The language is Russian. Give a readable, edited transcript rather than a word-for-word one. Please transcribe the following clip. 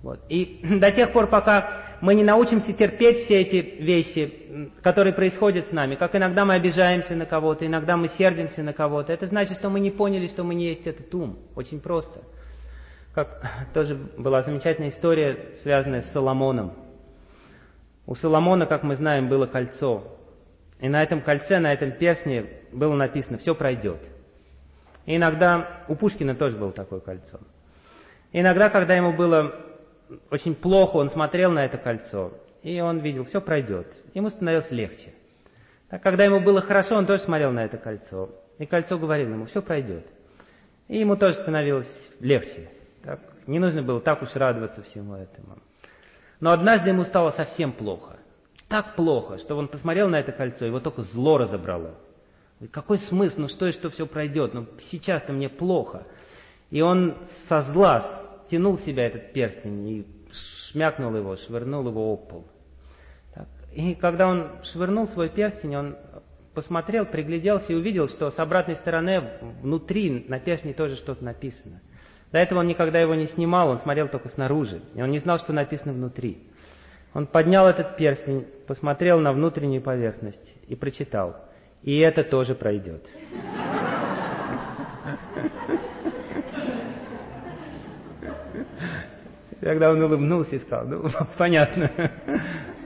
Вот. И до тех пор, пока мы не научимся терпеть все эти вещи, которые происходят с нами, как иногда мы обижаемся на кого-то, иногда мы сердимся на кого-то, это значит, что мы не поняли, что мы не есть этот ум. Очень просто. Как тоже была замечательная история, связанная с Соломоном. У Соломона, как мы знаем, было кольцо. И на этом кольце, на этом перстне было написано «все пройдет». И иногда, у Пушкина тоже было такое кольцо. И иногда, когда ему было очень плохо, он смотрел на это кольцо, и он видел, все пройдет. Ему становилось легче. Так, когда ему было хорошо, он тоже смотрел на это кольцо. И кольцо говорило ему, все пройдет. И ему тоже становилось легче. Так, не нужно было так уж радоваться всему этому. Но однажды ему стало совсем плохо. Так плохо, что он посмотрел на это кольцо, его только зло разобрало. Какой смысл? Ну что все пройдет? Ну сейчас-то мне плохо. И он со зла стянул с себя этот перстень и шмякнул его, швырнул его об пол. Так. И когда он швырнул свой перстень, он посмотрел, пригляделся и увидел, что с обратной стороны внутри на перстне тоже что-то написано. До этого он никогда его не снимал, он смотрел только снаружи, и он не знал, что написано внутри. Он поднял этот перстень, посмотрел на внутреннюю поверхность и прочитал. И это тоже пройдет. Тогда он улыбнулся и сказал, ну, понятно.